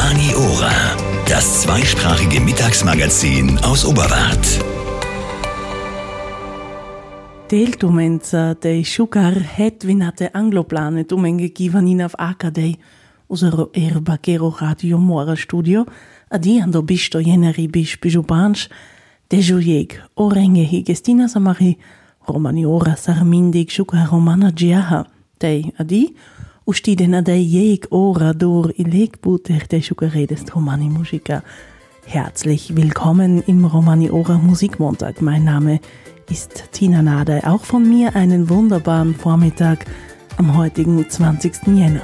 Romani Ora, das zweisprachige Mittagsmagazin aus Oberwart. Deltumenza dei Sugar het vinate angloplane tumenge givanina av Akadei, usero Bakero Radio Mora Studio, adiando bisto jeneri bish bijubanch, dejujeg, orenge higestina samari, Romani Ora sarmindig Sugar Romana Giaha, dei adi, ustiden adei jeg ora dur ilegbuter de Sugarredes Romani Musica. Herzlich willkommen im Romani Ora Musikmontag. Mein Name ist Tina Nade. Auch von mir einen wunderbaren Vormittag am heutigen 20. Jänner.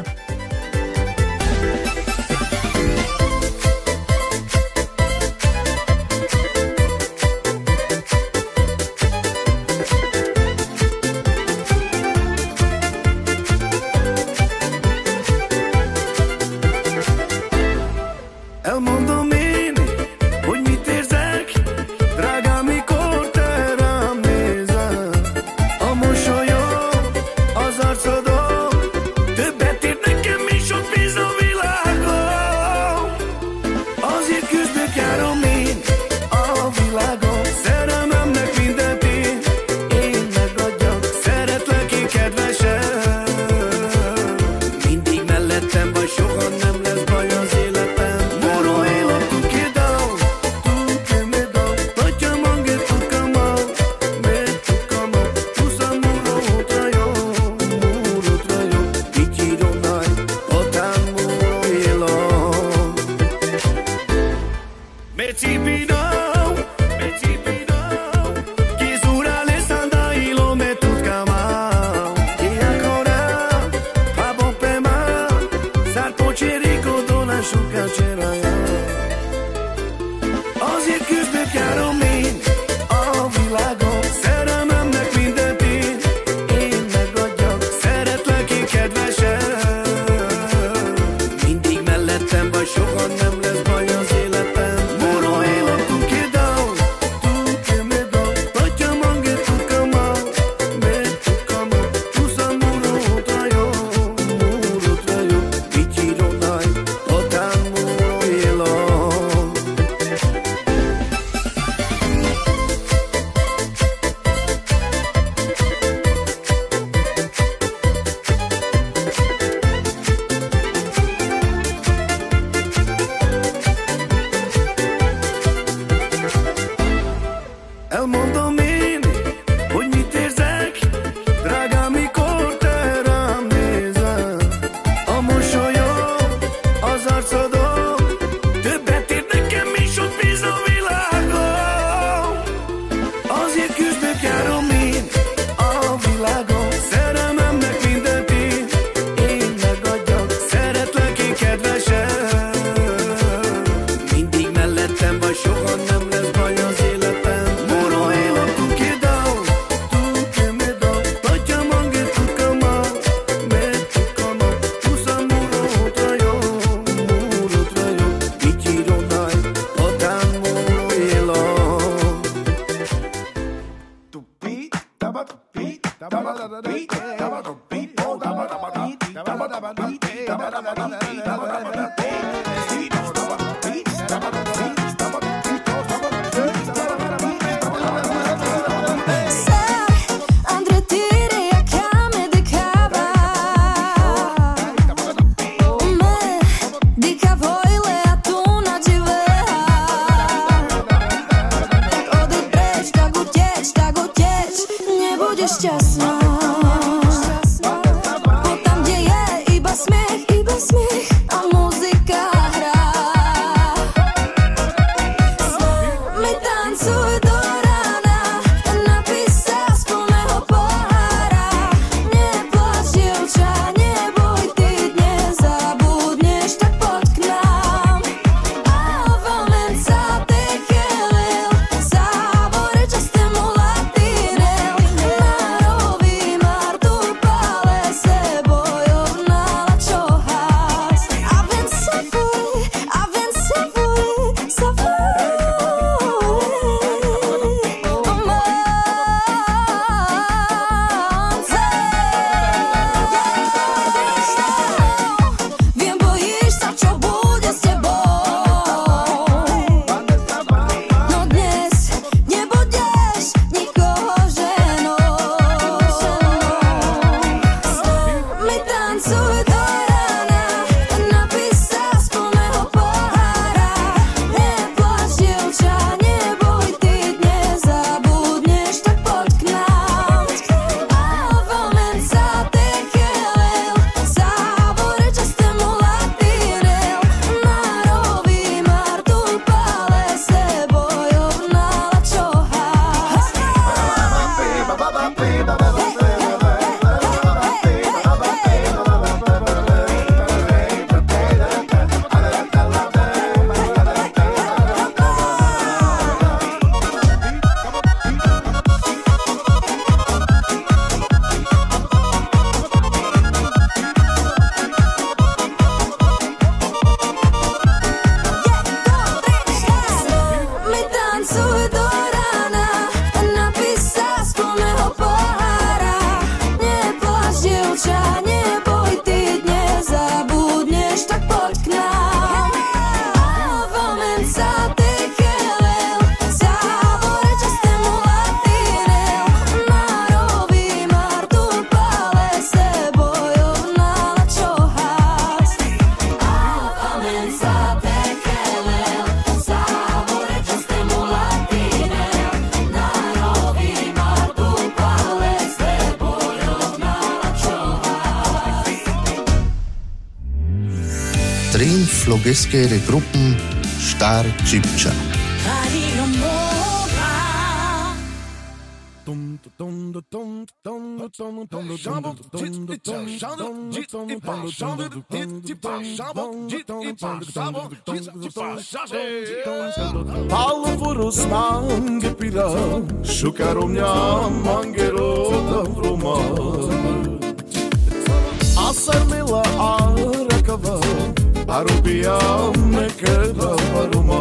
Trin Flogeske Gruppen Star Cipcia. Palvurus mangepira, shukaromnya mangeroda vroma. Asarmila arakava, arubia mekeva varuma.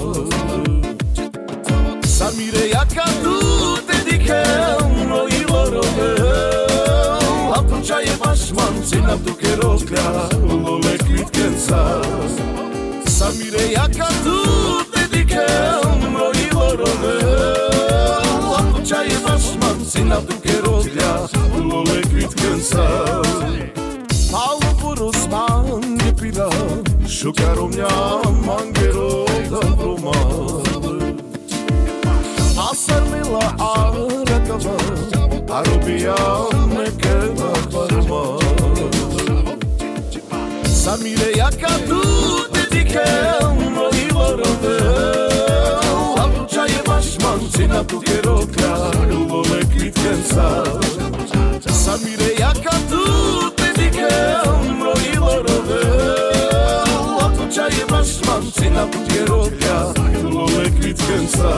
Samire yakadu dedikem no ilorove. Atunčaje vašman, cena tu kerovka, lole kvitkenca. Samire yakadu dedikem no ilorove. Atunčaje vašman, cena tu kerovka, lole kvitkenca. Palvurus mangepira, shukaromnya mangeroda vroma. Asarmila arakava, arubia mekeva varma. Samire yakadu dedikem no ilorove. Atunčaje vašman, cena tu kerovka, lole kvitkenca. Samire yakadu dedikem no ilorove. Atunčaje vašman, cena tu kerovka, lole kvitkenca.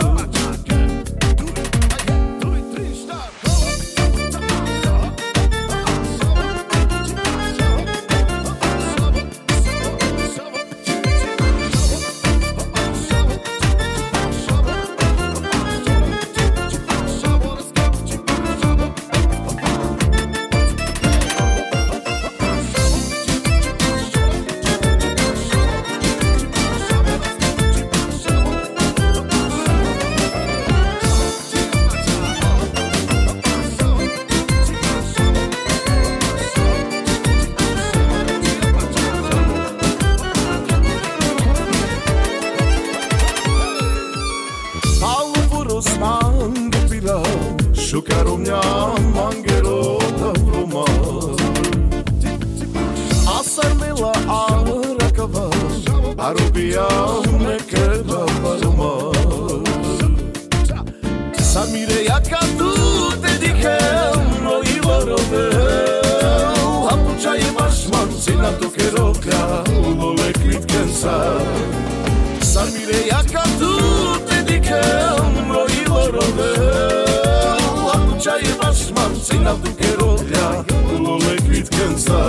Shukaromnya mangeroda vroma. Asarmila arakava, arubia mekeva varma. Samire yakadu dedikem no ilorove. Atunčaje vašman, cena tu kerovka, lole kvitkenca. Samire yakadu dedikem no ilorove. Atunčaje vašman, cena tu kerovka, lole kvitkenca.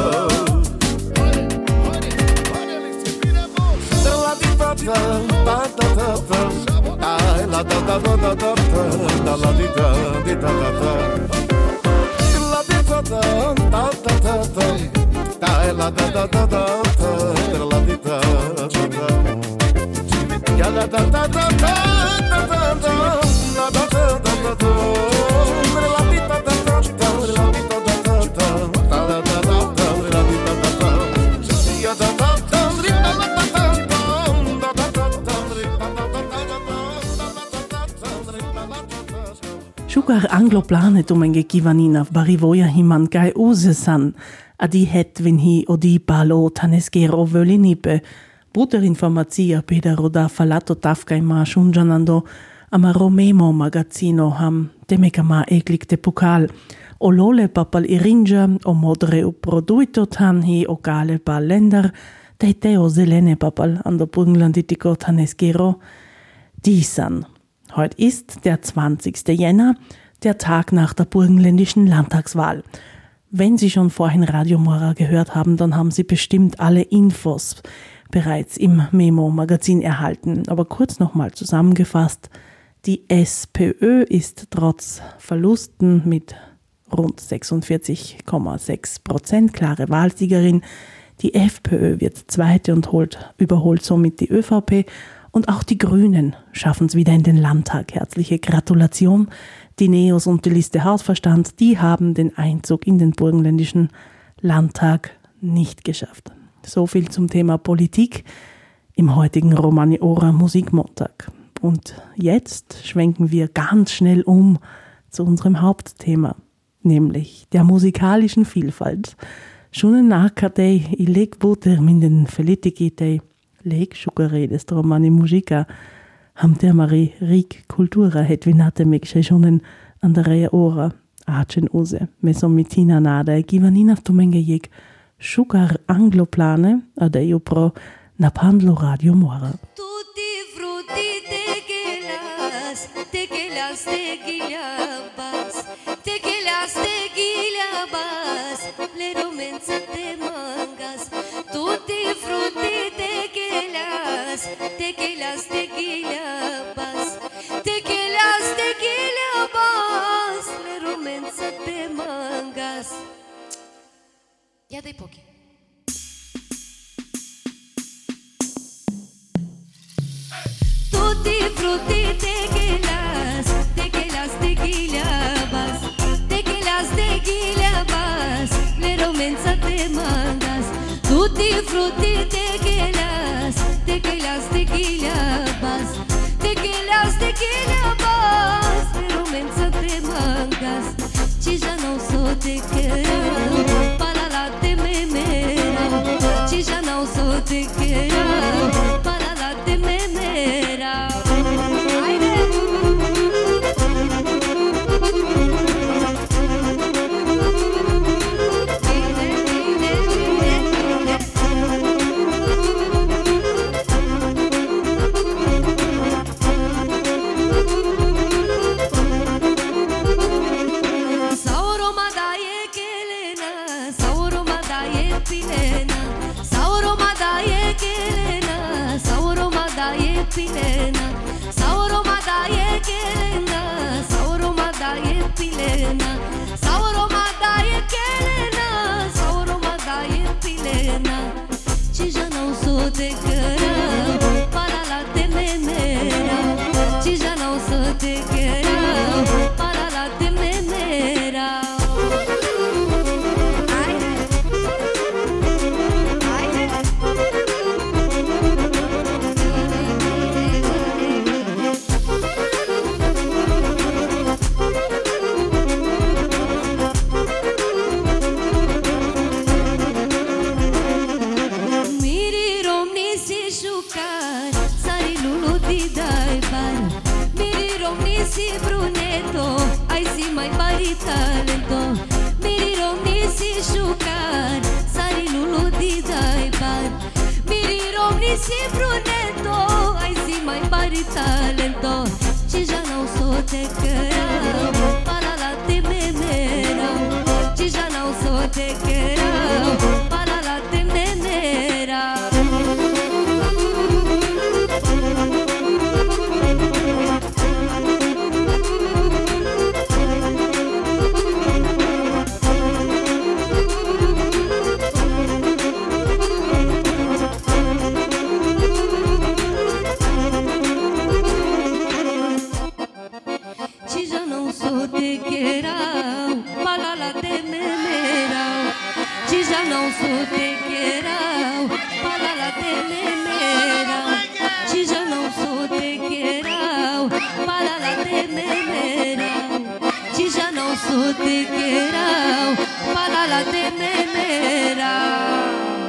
Šukar angloplanet umenge kivanina v barivoja himan kaj uzesan, a di het vinhi odi palo taneskero völinipe, bruder informacija pedero da falato tafkaj ma šunđanando, amaro memo magazino ham temekama eklikte pokal, o lole papal irinja, o modre uproduito tanhi o kale pa länder, teo zelene papal ando burgenlanditiko taneskero, disan. Heute ist der 20. Jänner, der Tag nach der burgenländischen Landtagswahl. Wenn Sie schon vorhin Radio Mora gehört haben, dann haben Sie bestimmt alle Infos bereits im Memo-Magazin erhalten. Aber kurz nochmal zusammengefasst, die SPÖ ist trotz Verlusten mit rund 46,6% klare Wahlsiegerin. Die FPÖ wird Zweite und überholt somit die ÖVP. Und auch die Grünen schaffen es wieder in den Landtag. Herzliche Gratulation. Die Neos und die Liste Hausverstand, die haben den Einzug in den burgenländischen Landtag nicht geschafft. So viel zum Thema Politik im heutigen Romani-Ora Musikmontag. Und jetzt schwenken wir ganz schnell zu unserem Hauptthema, nämlich der musikalischen Vielfalt. Schon nakadej I lek boter min den felitikitej lek schukaredes romani muzika ham der mari rik kultura het vinate meg schon andere ora achen use mesomitina nada givanina vtumenge jek šukar angloplane adejo pro na Pandlo Radio Mora. Tutti frutti tequilas, tequilas, tequilabas, tequilas, tequilabas, le romenza te mangas. Tutti frutti tequilas, tequilas, tequilabas, tequilas, tequilabas, le romenza te mangas. Ia dai pochi. Tutti frutti tequilas, tequilas, tequilabas, tequilas, tequilabas, le romenza te mangas. Tutti frutti tequilas, tequilas, tequilabas, tequilas, tequilabas, le romenza te mangas. Ci já não sou tequila, para lá te memera. Ci já não sou tequila, para lá te memera. Pilena, sauroma daje kelena, sauroma daje pilena, sauroma daje kelena, sauroma daje pilena. Ci já não sou tequila, para lá te memera. Ci já não sou tequila, para lá te memera. Si bruneto, ai si mai pari talento. Mirirom nisi șucar, sari lulu di dai bar. Mirirom nisi bruneto, ai si mai pari talento. Ci já não sou tequila, para lá te memera. Ci já não sou tequila, para lá te memera. Não sou tequeirão, para lá te memerão. Ci já não sou tequeirão, para lá te memerão. Ci já não sou tequeirão, para lá te memerão.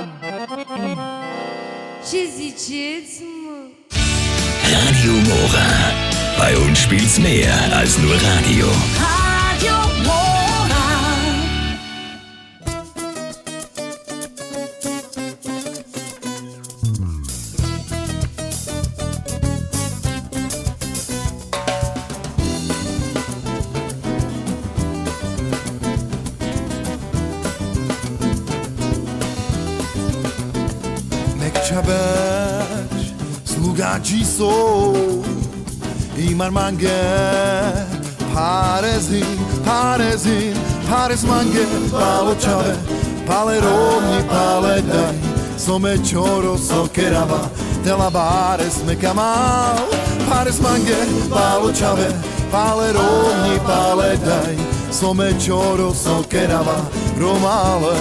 Ce ziceți, mă? Radio Mora. Bei uns spielt's mehr als nur Radio. Radio Mora. Slugaci sou I marmange Parezin, parezin, parez mange Palo čave, pale romni, pale daj Some čoro, sokerava Tela bares me kamal Parez mange, palo čave Pale romni, pale daj Some čoro, sokerava Romale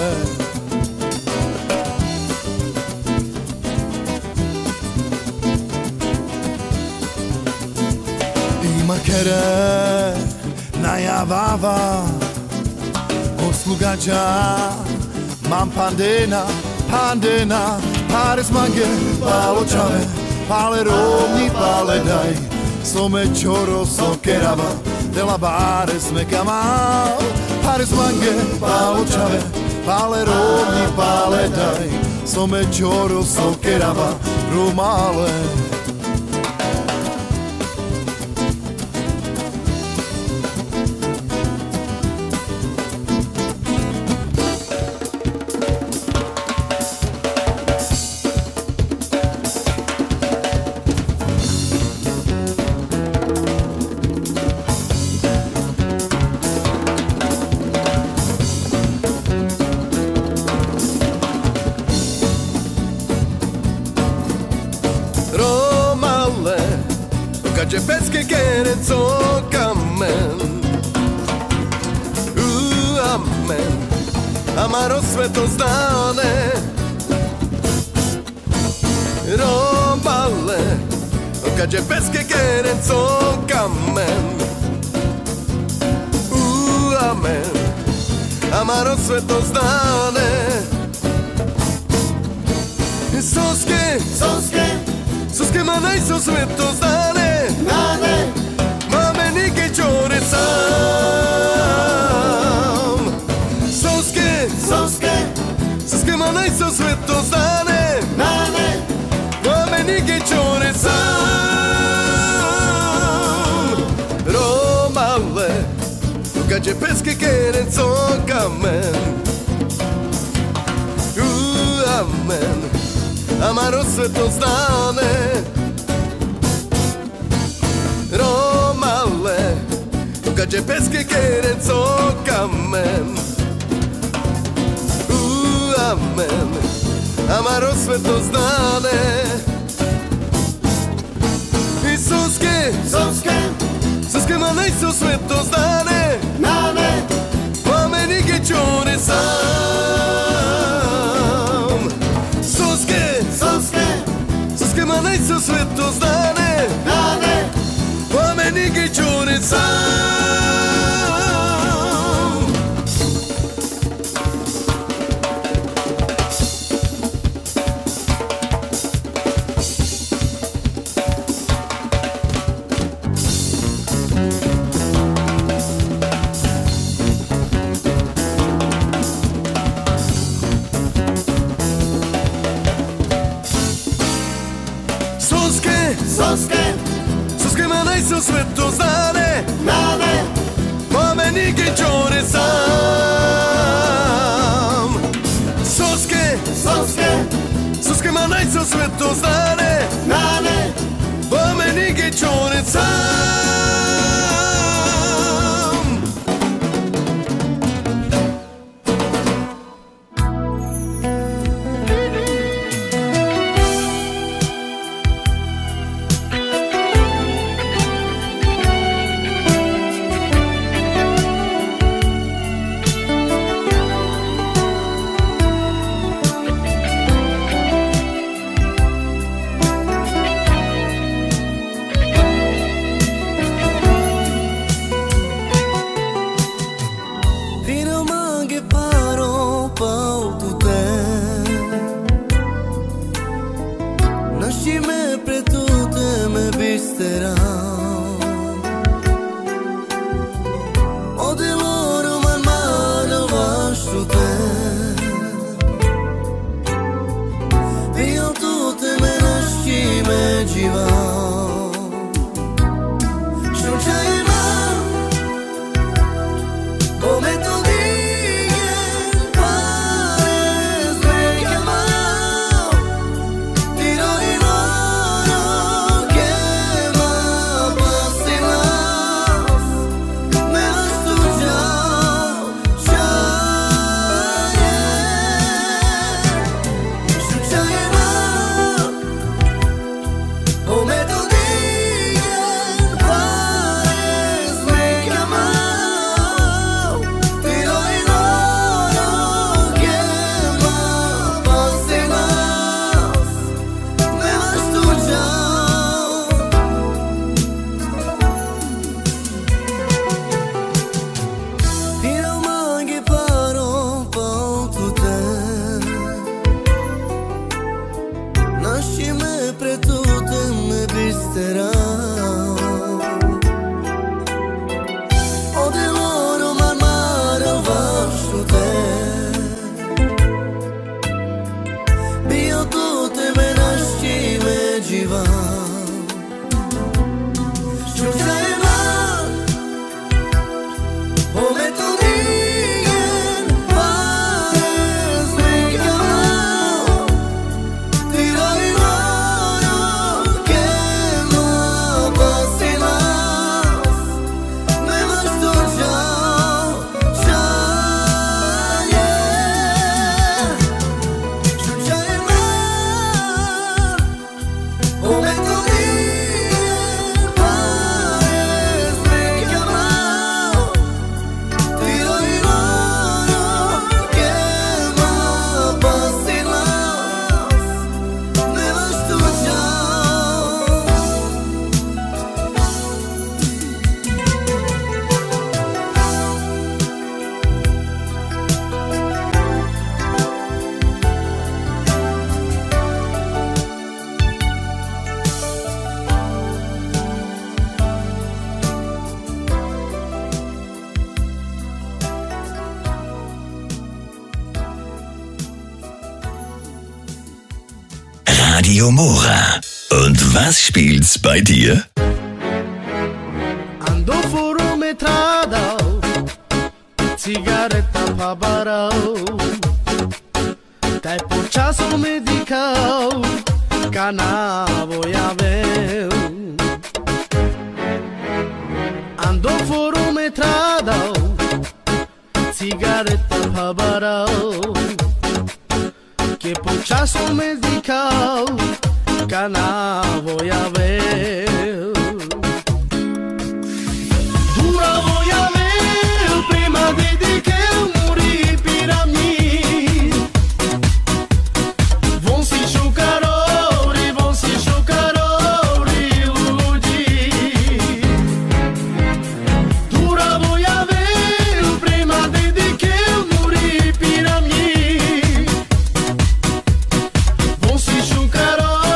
Makere najavava Oslugađa Mam pandena, pares mange, palo čave, pale rovni, pale daj, some čoro sokerava, della bares me kamal, pares mange, palo čave, pale rovni, pale daj, some čoro sokerava, rumale. Pesche che ne so kamen amen amaro sveto zdane robale okađe pesche che ne so kamen amen amaro sveto zdane soske manaj so sveto zdane Nane, mame nike čore sam Soske manaj so sveto zdane Nane, mame nike čore sam Romale, ukađe peske keren kamen Amen, amaro sveto zdane Romale, ukađe peske keren kamen Amen, amaro sveto zdane I soske manaj so sveto zdane Nane, mame nike čore sam Soske manaj so sveto zdane Nane, mame nike čore sam Soske manaj so sveto zdane Nane, mame nike čore sam Soske manaj so sveto zdane Nane, mame nike čore sam lasciami per tutto mi visterà. O de loro marmaro verso te. Bio tutte me nasci me giva. Radio Mora. Und was spielt's bei dir? Ando fuori metrada, cigaretta pa barau, tempo času medicau, cana voy a ver. Ando fuori metrada, cigaretta pa barau, que por času medicau, cana voy a ver. Dura voy a ver, prima de que eu morri per mim. Vão se chocar ori, ludi. Dura voy a ver, prima de que eu morri per mim. Vão se chocar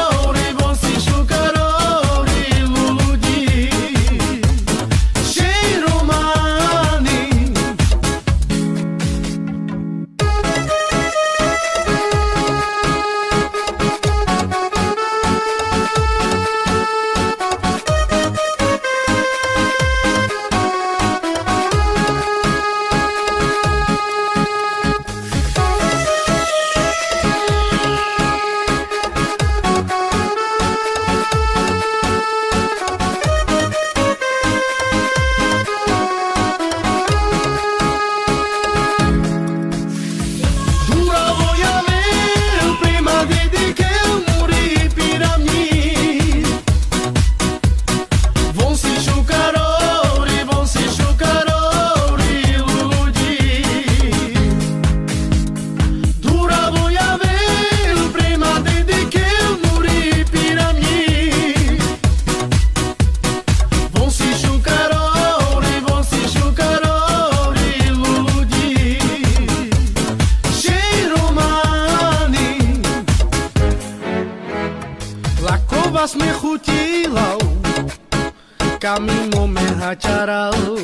me chutilał, camino me hacharał,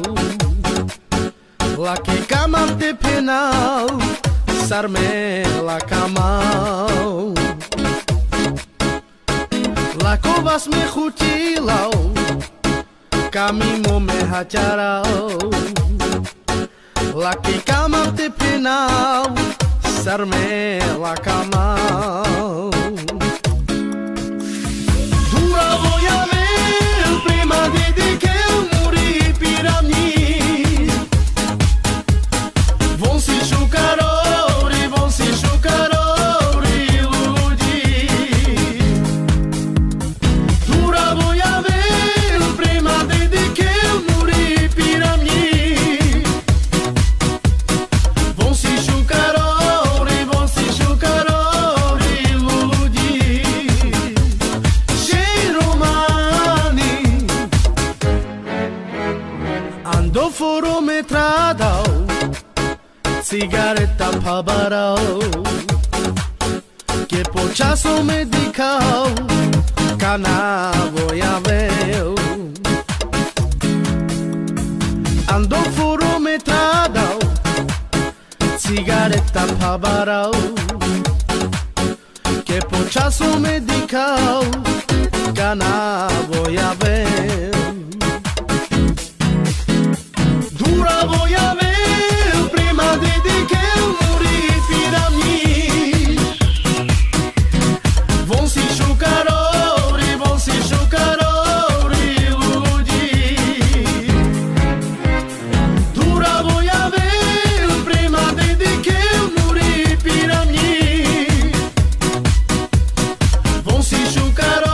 la que cama te penal, sarme la camau. La covas me chutilał, camino me hacharał, la que cama te penal, sarme la camau. Voy a ver, prima de que eu morri per mim. Vão se chocar ori, ludi. Dura voy a ver, prima de que eu morri per mim. Vão se chocar ori, ludi. Ando foro metrada, cigaretta pa barau, que por času medical, ganavo eu ando furometrado cigaretta pavarao che pochasso medical ganavo eu dura voy a ver prima de que morir para mí vão se chocar dura voy a ver prima de que morir para mí vão se chocar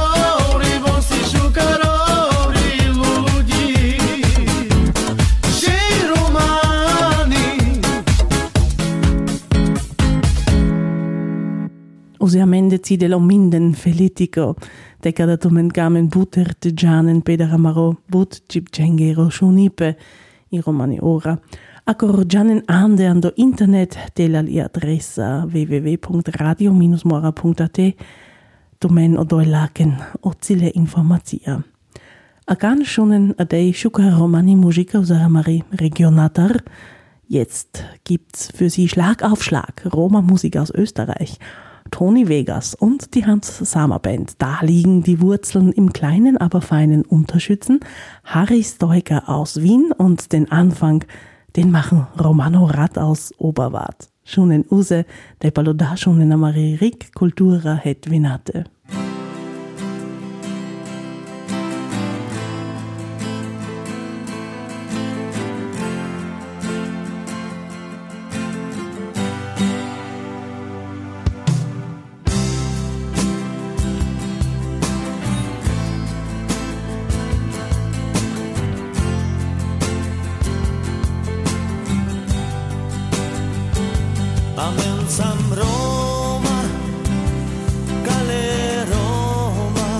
Usiamente si dello minden felitico, te cada tomen gamen buter te gianen pederamaro but cipcengero shunipe i romani ora. Accor gianen ande ando internet della li adressa www.radio-mora.at tomen odoi laken ozile informazia. A gan schonen adei schuka romani musica usaramari regionatar. Jetzt gibt's für sie Schlag auf Schlag Roma-Musik aus Österreich. Toni Vegas und die Hans-Sama-Band. Da liegen die Wurzeln im kleinen, aber feinen Unterschützen. Harry Stoiker aus Wien und den Anfang, den machen Romano Rat aus Oberwart. Schunen use, de paloda schunen amari rik kultura het vinate. Sam Roma, Gale Roma,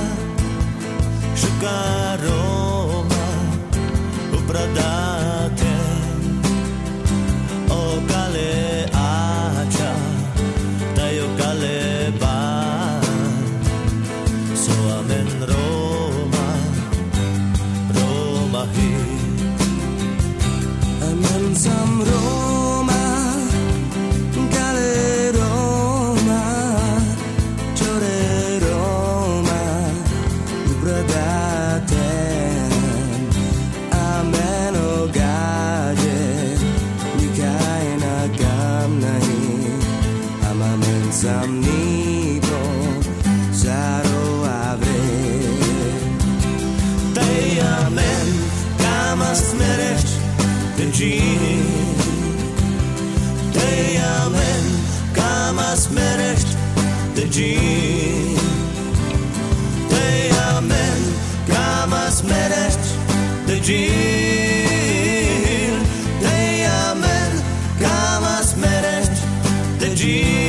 Shuka Roma, Ubradate, O Gale Acha, Dayo Gale Ba, So Amen Roma, Roma Hi, Amen Sam Roma. Sam nipo zaro avre Dei amen kamas meresh de gini Dei amen kamas meresh de gini Dei amen kamas meresh de gini Dei amen kamas meresh de gini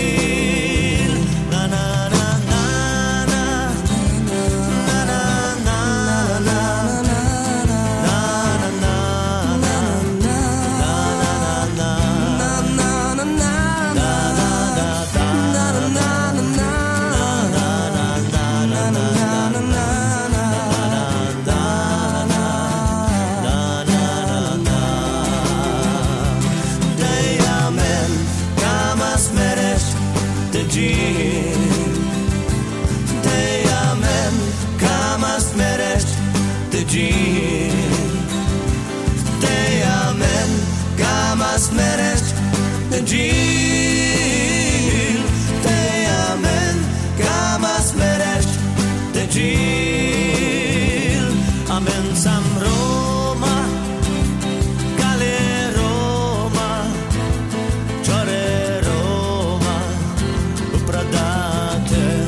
Amen Sam Roma, Gale Roma, Ciore Roma, Upradate,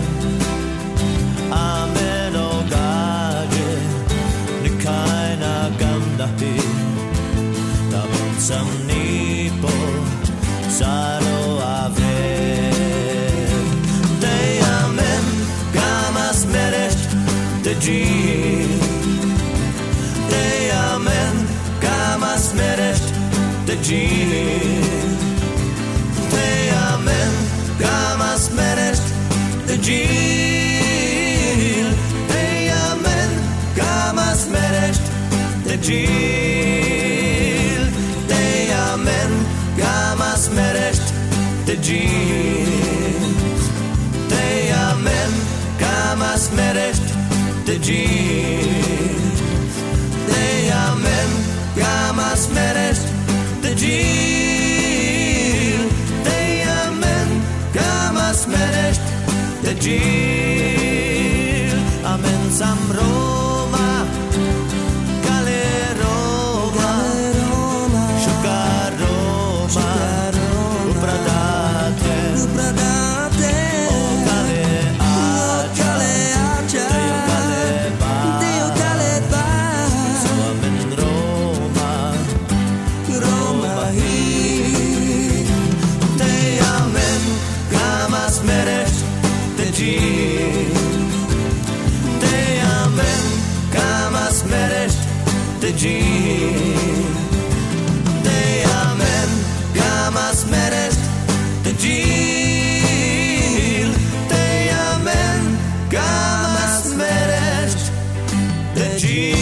Amen Ogage, Nikaina Gamdahi, Taman Sam Nipo, Saro Ave, Dei Amen, Gamas Meresh, De G. Dei amen, kamas meresh de gini. Dei amen, kamas meresh de gini. Gil, te amen, gamas merești de Gil, te amen, gamas merești de Gil, te amen, gamas merești de Gil, te amen, gamas merești de Gil, amen sam Roma, cale Roma, șucar Roma, upradate, o cale acea, Deo cale ba, so amen Roma, Roma hi, te amen, gamas merești de Gil, te amen, gamas merești de Gil, te amen, gamas merești de Gil, te amen, gamas merești de Gil.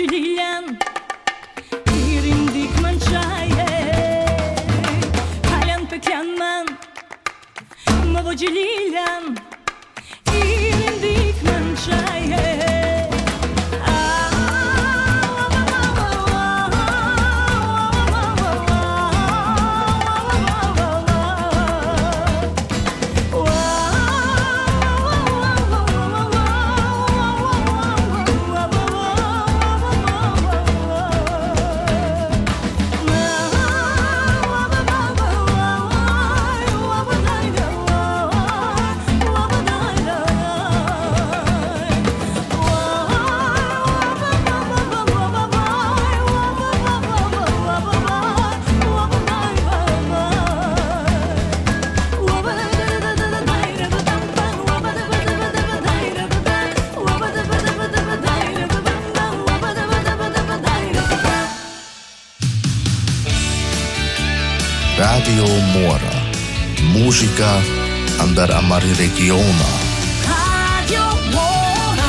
Lilian, irin dikman çaye, kalyan pekyan man, mavoci Lilian, irin dikman çaye. Radio Mora. Musica andar a mari regiona. Radio Mora.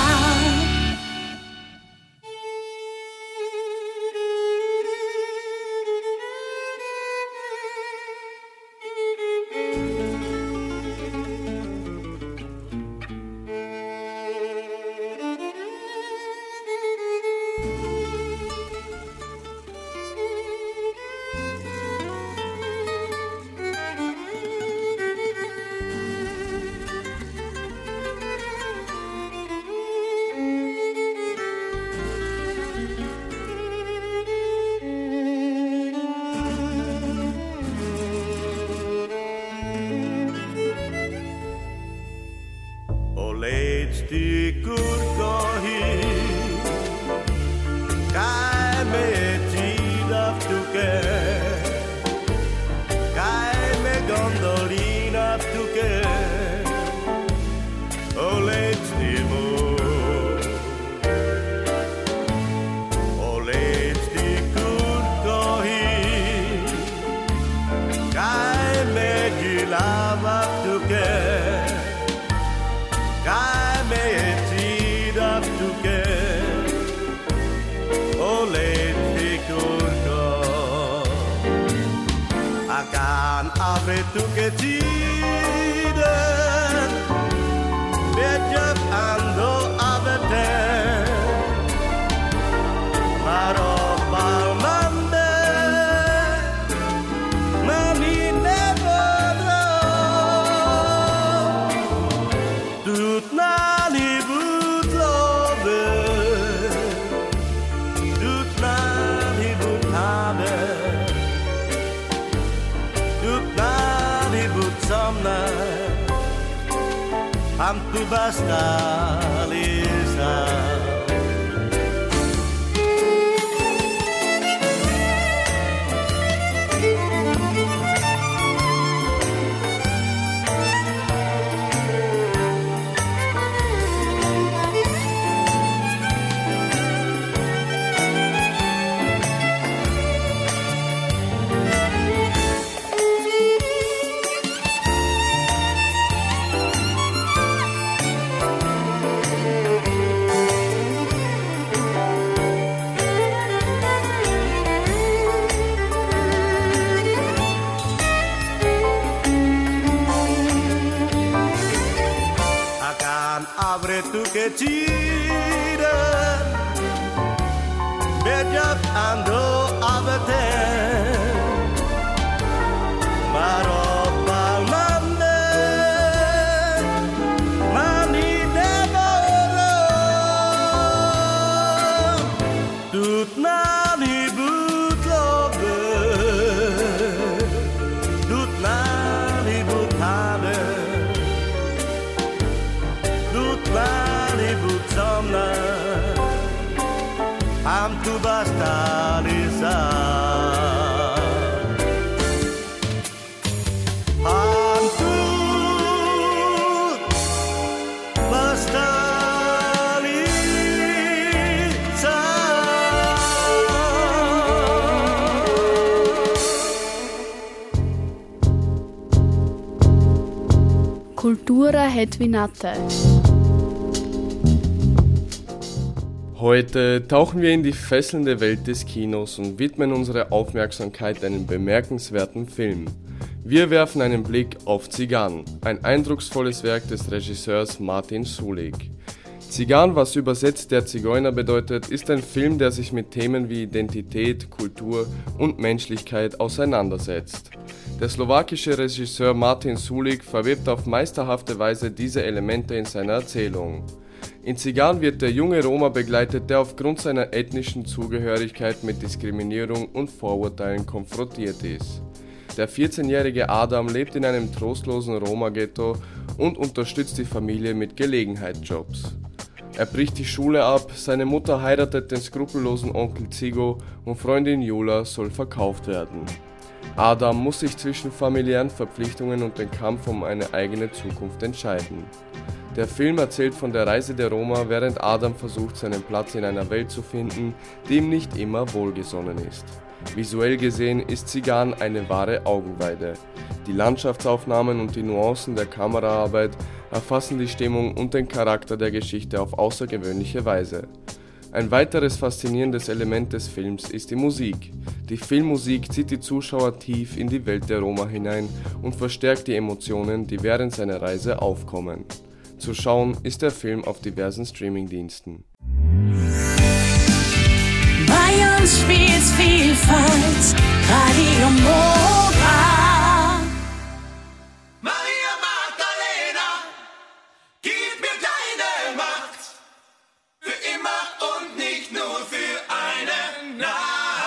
Tu basta Lisa. Tu che gira bejak ando avete maropa mande mani devoro tut nani butlobe tut nani butade am tu basta Lisa. Am tu basta Lisa. Kultura Hedvinate. Heute tauchen wir in die fesselnde Welt des Kinos und widmen unsere Aufmerksamkeit einem bemerkenswerten Film. Wir werfen einen Blick auf Zygan, ein eindrucksvolles Werk des Regisseurs Martin Sulik. Zygan, was übersetzt der Zigeuner bedeutet, ist ein Film, der sich mit Themen wie Identität, Kultur und Menschlichkeit auseinandersetzt. Der slowakische Regisseur Martin Sulik verwebt auf meisterhafte Weise diese Elemente in seiner Erzählung. In Zygan wird der junge Roma begleitet, der aufgrund seiner ethnischen Zugehörigkeit mit Diskriminierung und Vorurteilen konfrontiert ist. Der 14-jährige Adam lebt in einem trostlosen Roma-Ghetto und unterstützt die Familie mit Gelegenheitsjobs. Er bricht die Schule ab, seine Mutter heiratet den skrupellosen Onkel Zigo und Freundin Jula soll verkauft werden. Adam muss sich zwischen familiären Verpflichtungen und dem Kampf um eine eigene Zukunft entscheiden. Der Film erzählt von der Reise der Roma, während Adam versucht, seinen Platz in einer Welt zu finden, die ihm nicht immer wohlgesonnen ist. Visuell gesehen ist Zygan eine wahre Augenweide. Die Landschaftsaufnahmen und die Nuancen der Kameraarbeit erfassen die Stimmung und den Charakter der Geschichte auf außergewöhnliche Weise. Ein weiteres faszinierendes Element des Films ist die Musik. Die Filmmusik zieht die Zuschauer tief in die Welt der Roma hinein und verstärkt die Emotionen, die während seiner Reise aufkommen. Zu schauen ist der Film auf diversen Streamingdiensten. Bei uns spielt's Vielfalt, Radio Mora. Maria Magdalena, gib mir deine Macht, für immer und nicht nur für eine Nacht.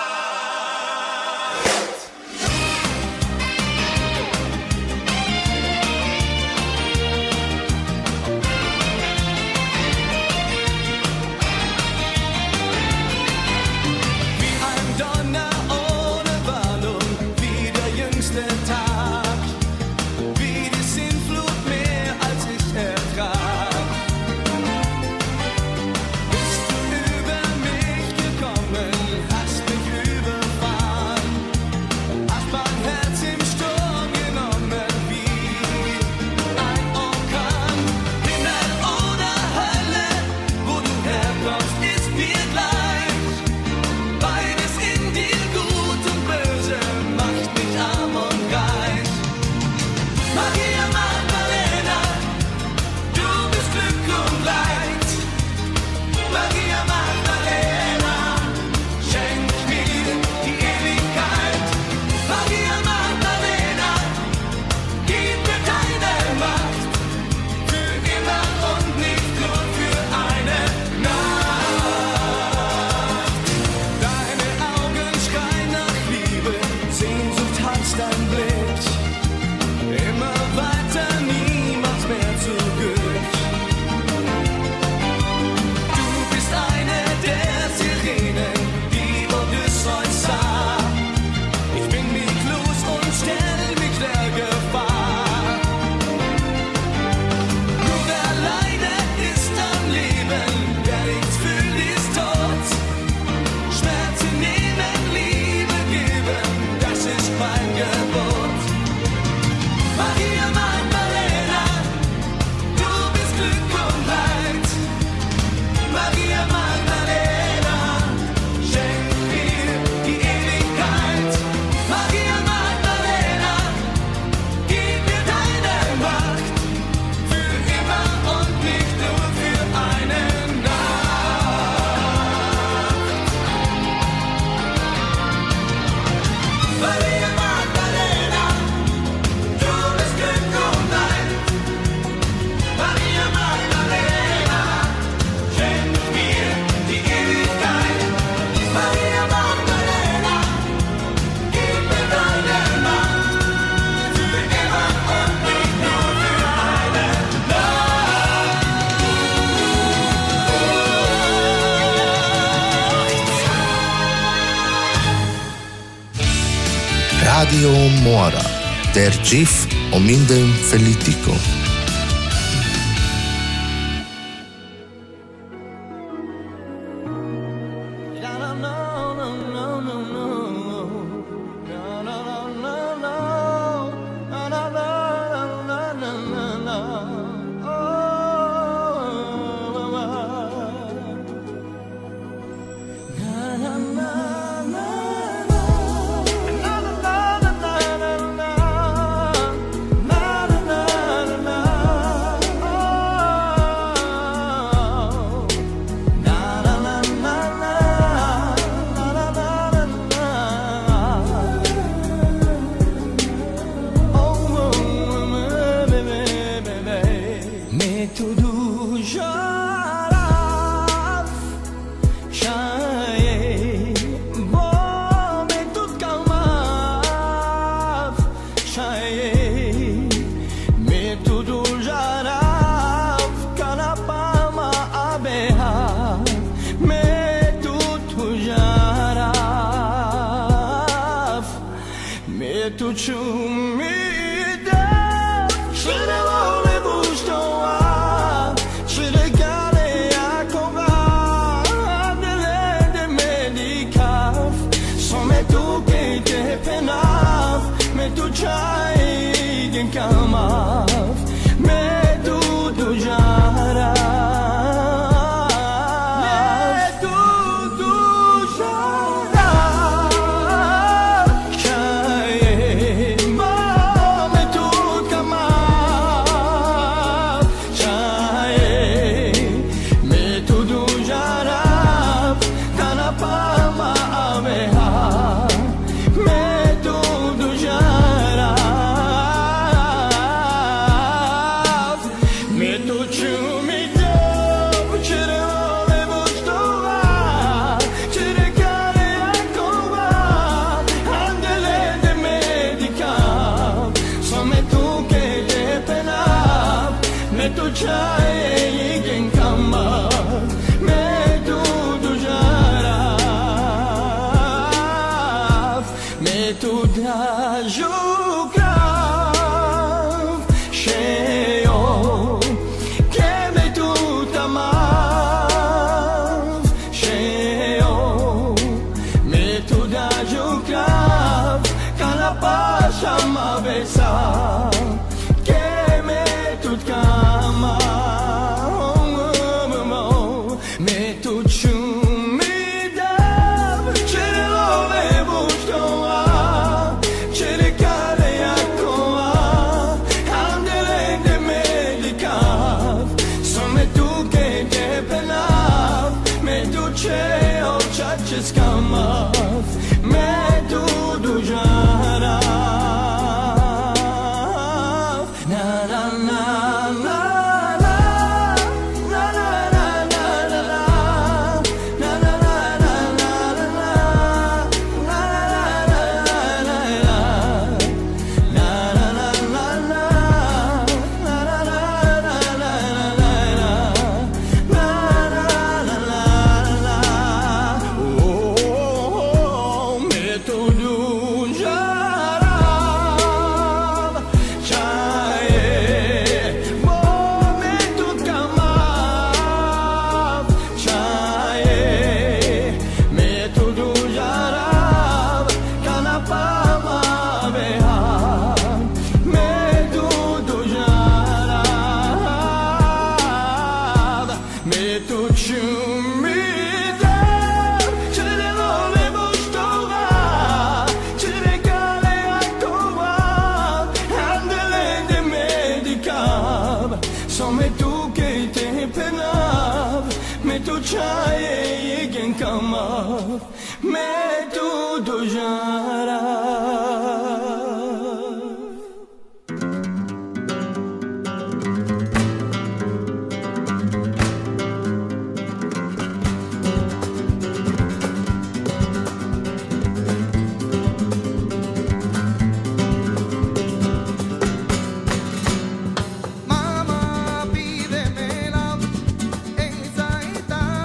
Radio Mora, der GIF Omindem Felitico. ciumite ce ne volevo stoa ce le gale a cova delle medicav some tu che te penav me tu c'hai gen kamav me tu jara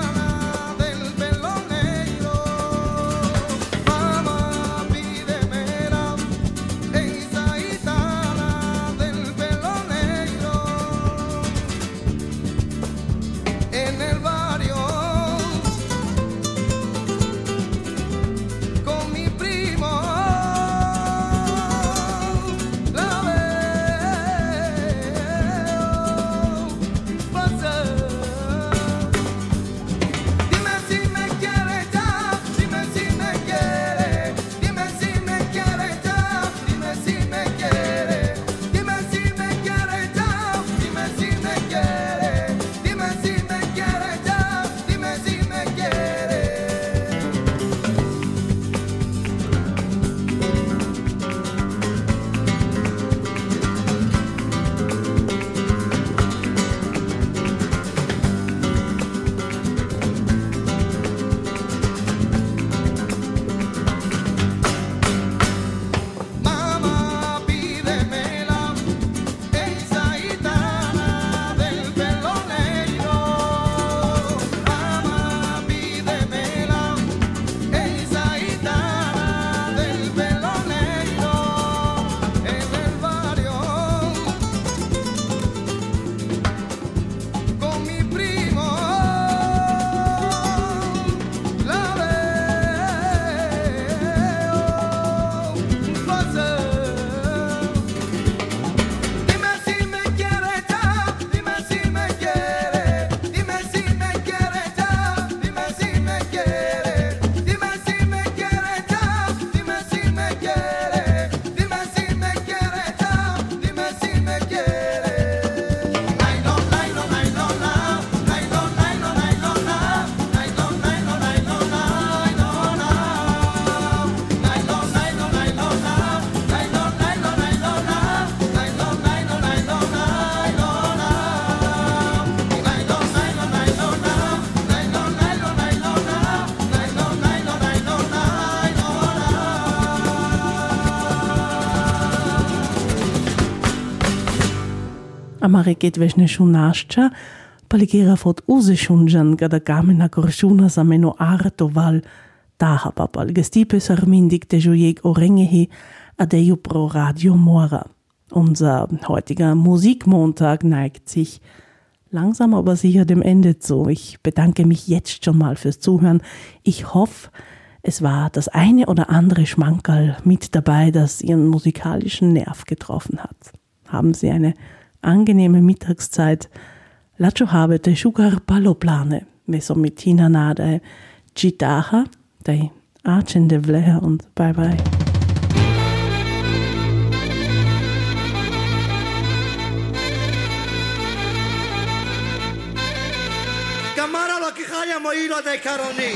Mamá, pídeme Amariket vežne šunašča, palikera fot uze šunžan, kada gamena koršuna sa meno artoval, taha papal, gestipe sarmindig te jujeg orengehi, adeju pro Radio Mora. Unser heutiger Musikmontag neigt sich langsam aber sicher dem Ende zu. Ich bedanke mich jetzt schon mal fürs Zuhören. Ich hoffe, es war das eine oder andere Schmankerl mit dabei, das Ihren musikalischen Nerv getroffen hat. Haben Sie eine angenehme Mittagszeit. Lacho habete sugar paloplane, mesomitina nade, gitaha, dei acende vleher und bye bye. Camara lo que jaya moiro de caroni.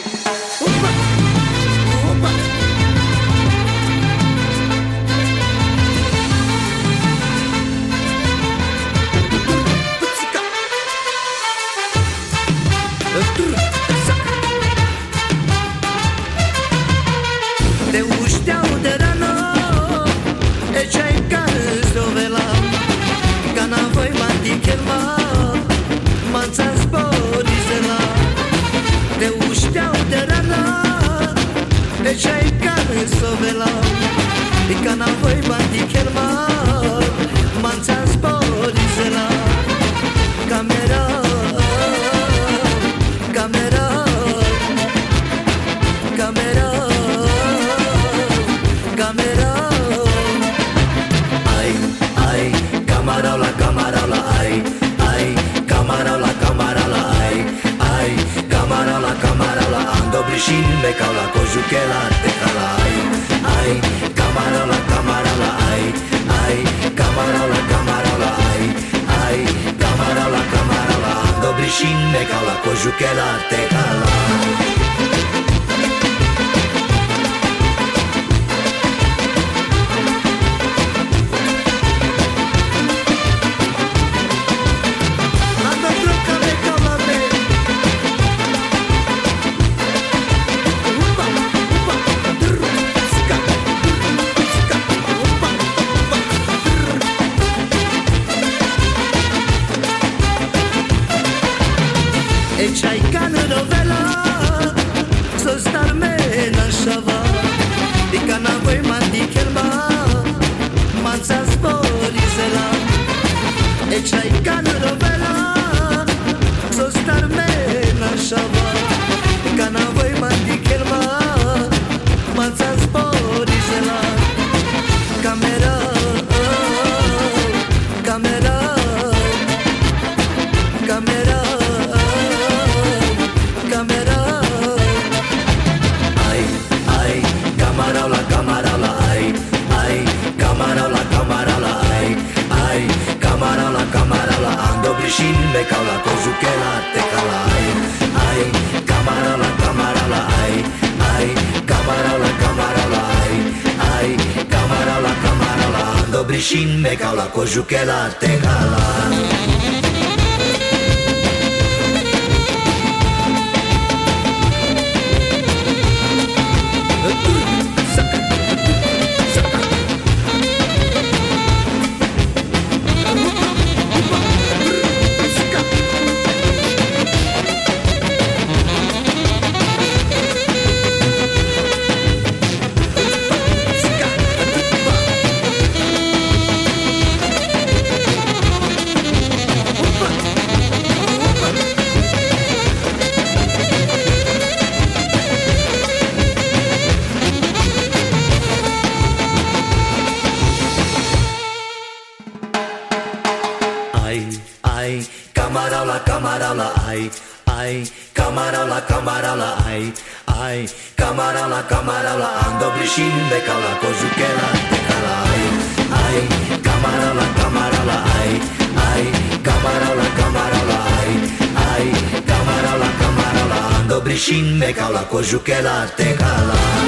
Te ușteau de rano, e ce-ai care zdovela, ca n-avoi mantichelma, manța zborizela. Te ușteau de rano, e ce-ai care zdovela, ca n-avoi mantichelma, manța zborizela. Camera, camera, camera. Dobriscinle ca la cojuchela te cala ai camarola camarola ai camarola camarola ai camarola camarola Dobriscinle ca la cojuchela te cala Dobriscinle ca la cojuchela te cala ai camarola camarola ai camarola camarola ai camarola camarola Dobriscinle ca la cojuchela te cala camarola Dobriscinle ca la cojuchela te cala ai camarola camarola ai camarola camarola ai camarola camarola Dobriscinle ca la cojuchela te cala